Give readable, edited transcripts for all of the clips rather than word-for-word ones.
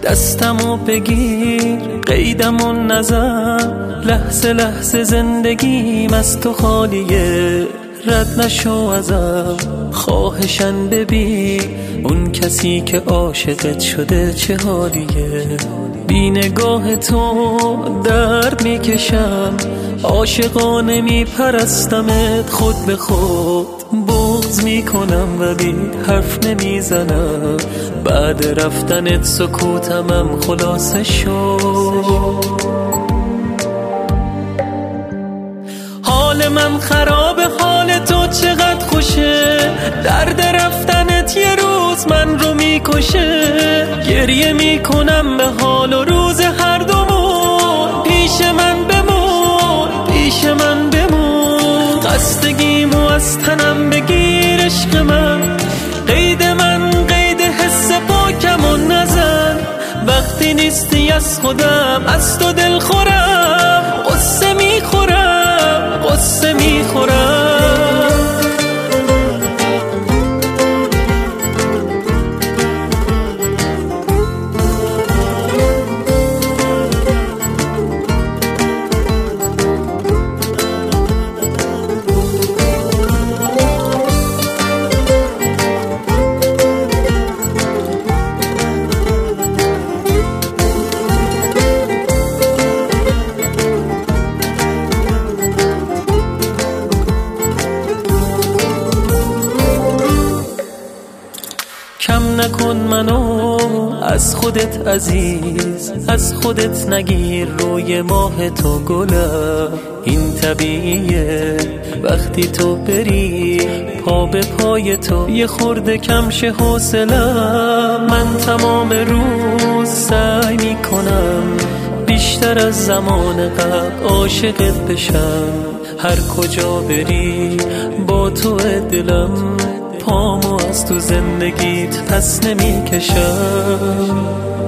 دستمو بگیر قیدمو نزن، لحظه لحظه زندگیم از تو خالیه، رد نشو ازم خواهشن ببین اون کسی که عاشقت شده چه حالیه. بی نگاه تو درد میکشم، عاشقانه میپرستمت خود به خود، بغض میکنم ولی حرف نمیزنم، بعد رفتنت سکوتمم خلاصه شد. حال من خراب، حال تو چقدر خوشه، درد رفتنت یه روز من رو میکشه، گریه میکنم به حال و روز هر دومون، پیش من بمون پیش من بمون، خستگیمو از تنم بگیر عشق من، قید حس پاکمو نزن، وقتی نیستی از خودم از تو دل خورم، قصه میخورم قصه میخورم. کم نکن منو از خودت عزیز، از خودت نگیر روی ماه تو گلم، این طبیعیه وقتی تو بری پا به پای تو یه خورده کم شه حوصلم، من تمام روز سعی میکنم بیشتر از زمان قبل عاشقت بشم، هر کجا بری با تو دلم، پامو از تو زندگیت پس نمیکشم.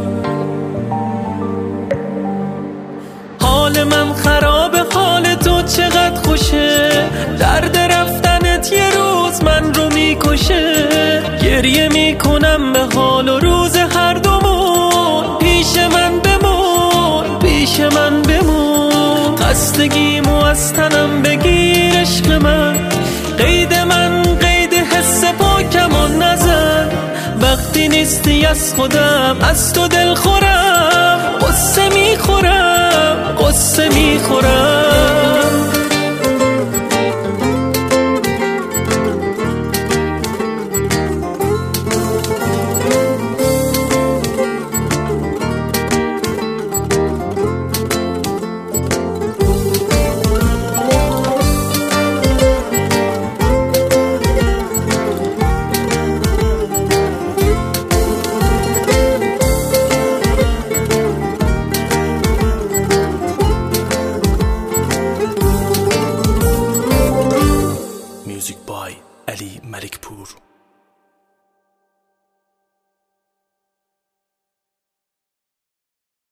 حال من خرابه، حال تو چقدر خوشه، درد رفتنت یه روز من رو میکشه، گریه میکنم به حال و روز هر دومون، پیش من بمون پیش من بمون، خستگیمو از تنم بگیر عشق من، قید حس پاکمو نزن، وقتی نیستی از خودم از تو دل خورم، قصه میخورم قصه میخورم.